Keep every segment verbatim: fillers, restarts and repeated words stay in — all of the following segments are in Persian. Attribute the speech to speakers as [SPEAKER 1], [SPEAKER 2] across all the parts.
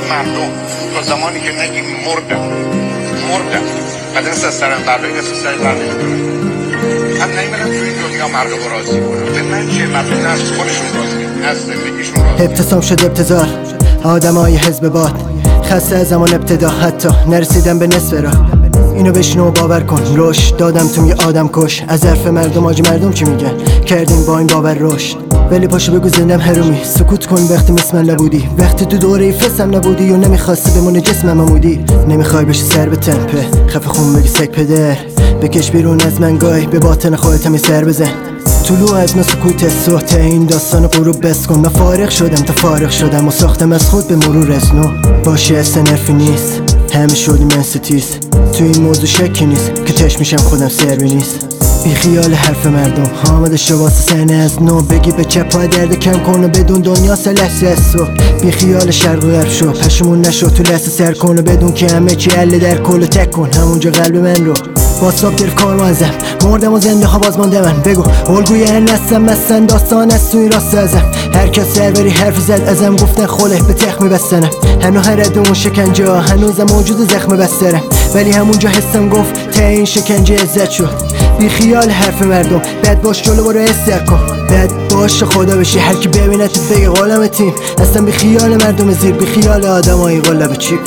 [SPEAKER 1] مردم تا زمانی که نگیم مردم مردم و دست از سرم برداری دست از سرم برداری هم نمیدونم تو این دنیا مردم رو راضی کنم. به من چه؟ مردم نه از خودشون راضی نه از زندگیشون راضی.
[SPEAKER 2] ابتسام شد ابتذال آدمای حزب باد، خسته از زمان ابتدا حتی نرسیدم به نصف راه. اینو بشنو و باور کن، روش دادم تو یه آدم کش. از حرف مردم آجی مردم چی میگن؟ کردیم با این باور رشد. ولی پاشو بگو زندم هرومی، سکوت کن وقتی مثل من نبودی، وقتی تو دوره فسم نبودی و نمیخواستی بمونه جسمم عمودی. نمیخوای بشی سر به تمپه خفه خون بگی سگ پدر، بکش بیرون از من گاهی به باطن خودت همی سر بزن. طلوع از ما سکوت صوت این داستان غروب بس کن. من فارغ شدم تا فارغ شدم و ساختم از خود به مرور از نو. باشی اصلا نرفی نیست، همه شدی من ستیز. تو این موضوع شکی نیست که تش میشم خودم سربی نیست. بی خیال حرف مردم حامد شواس سنه از نو، بگی به چپ پای درد کم کن و بدون دنیا سلسه از صبح. بی خیال شرق و غرب شو، پشمون نشو تو لحظه سر کن و بدون که همه چی عله در کل تک کن همونجا قلب من رو. واتساپ گرفت کاروانزم، مردم و زنده ها باز مانده من. بگو الگوی هر نستم مستن داستان از توی راست ازم. هر کس سروری حرف زد ازم گفتن خله به تخ میبستنم. هنو هر اون شکنجه ها هنوزم موجود زخم بسترم، ولی همونجا حسم گفت تا این شکنجه عزت شد. بی خیال حرف مردم بد باش جلو برو استر کن، بد باش خدا بشی هر کی ببینت بگه قالم تیم. اصلا بی خیال مردم زیر، بی خیال آدمای قلب چیپ.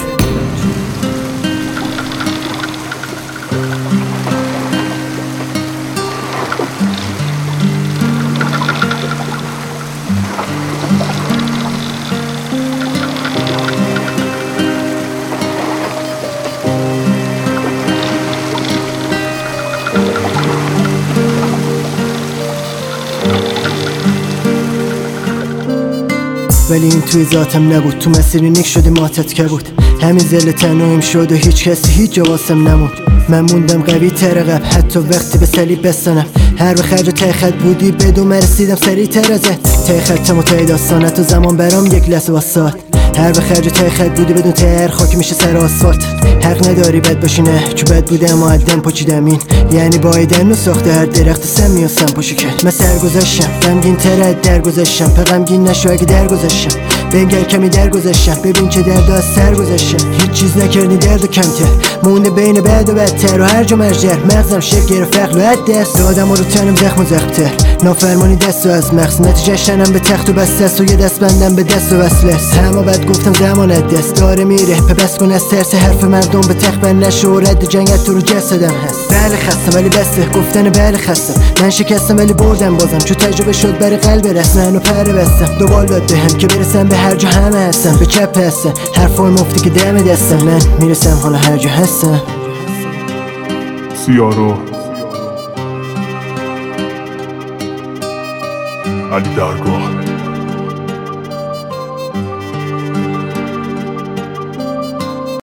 [SPEAKER 2] ولی این توی ذاتم نبود، تو مسیری نیک شدی ماتت که بود. همین زل تنهایم شد و هیچ کسی هیچ جا واسم نمون. من موندم قوی تر قبل حتی وقتی به صلیب بستنم. هر به خرج ته خط بودی بدون مرسیدم سریع تر ازت. ته خطم و ته داستانت و زمان برام یک لحظه واسات. هر به خرج ته خط بودی بدون ته هر خاک میشه سر آسفالت. حق نداری بد باشی نه چو بد بودم و عدم پاچیدم این، یعنی بایدن و ساخته هر درخت سمی و سم پاشی کرد. من سرگذشتم غمگین تر از درگذشتم، پا غمگین نشو اگه درگذشتم. بنگر کمی درگذشتم ببین چه درد از سر گذشتم. هیچ چیز نکردی درد و کمتر مونده بین بعد و بدتر و هر جا مرجر مغزم شکل گرفت عقل و عد دست دادم و رو تنم زخم و زخمتر. نافرمانی دست و از مغز نتیجهش تنم به تخت و بست است و یه دست بندم به دست و وصل است. همه بعد گفتم زمانت دست داره میره پس کن از ترس حرف مردم به تخت بند نشو و رد جنگت تو رو جسدم هست. بله خستم ولی بسته گفتن بله خستم، من شکستم ولی بردم بازم چون تجربه شد برای قلب رسم. منو پر بستم دوبال داد بهم که برسم به هر جا همه هستم. به چپ هستم حرفای مفتی که دم دستم، من میرسم حالا هر جا هستم.
[SPEAKER 3] سیارو علی درگاه